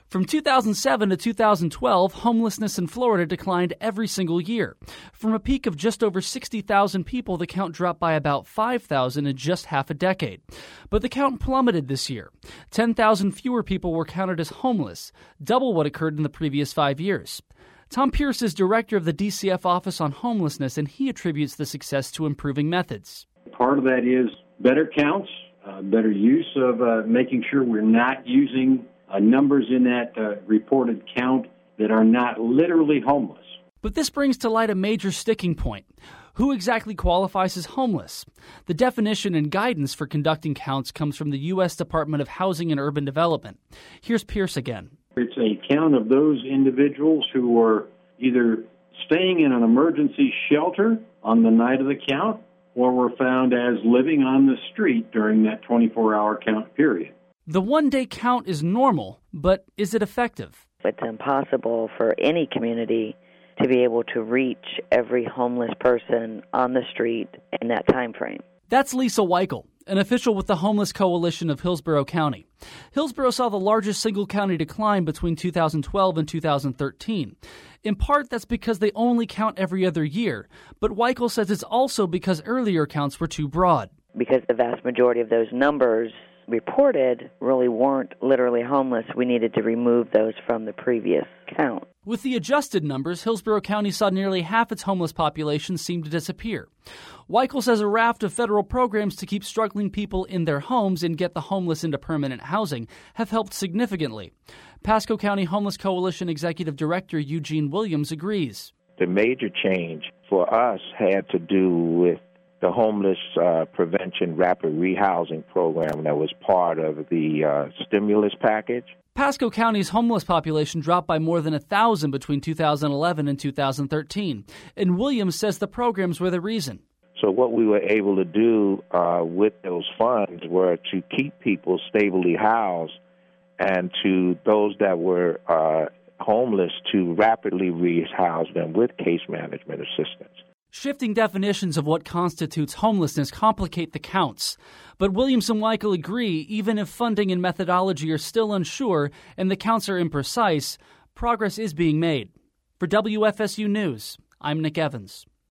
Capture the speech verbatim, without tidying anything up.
From two thousand seven to two thousand twelve, homelessness in Florida declined every single year. From a peak of just over sixty thousand people, the count dropped by about five thousand in just half a decade. But the count plummeted this year. ten thousand fewer people were counted as homeless, double what occurred in the previous five years. Tom Pierce is director of the D C F Office on Homelessness, and he attributes the success to improving methods. Part of that is better counts, uh, better use of uh, making sure we're not using uh, numbers in that uh, reported count that are not literally homeless. But this brings to light a major sticking point. Who exactly qualifies as homeless? The definition and guidance for conducting counts comes from the U S Department of Housing and Urban Development. Here's Pierce again. It's a count of those individuals who are either staying in an emergency shelter on the night of the count or were found as living on the street during that twenty-four hour count period. The one-day count is normal, but is it effective? It's impossible for any community to be able to reach every homeless person on the street in that time frame. That's Lisa Weichel, an official with the Homeless Coalition of Hillsborough County. Hillsborough saw the largest single county decline between two thousand twelve and two thousand thirteen. In part, that's because they only count every other year, but Weichel says it's also because earlier counts were too broad. Because the vast majority of those numbers reported really weren't literally homeless, we needed to remove those from the previous count. With the adjusted numbers, Hillsborough County saw nearly half its homeless population seem to disappear. Weichel says a raft of federal programs to keep struggling people in their homes and get the homeless into permanent housing have helped significantly. Pasco County Homeless Coalition Executive Director Eugene Williams agrees. The major change for us had to do with the homeless uh, prevention rapid rehousing program that was part of the uh, stimulus package. Pasco County's homeless population dropped by more than one thousand between two thousand eleven and two thousand thirteen, and Williams says the programs were the reason. So what we were able to do uh, with those funds were to keep people stably housed, and to those that were uh, homeless to rapidly rehouse them with case management assistance. Shifting definitions of what constitutes homelessness complicate the counts. But Williams and Weichel agree, even if funding and methodology are still unsure and the counts are imprecise, progress is being made. For W F S U News, I'm Nick Evans.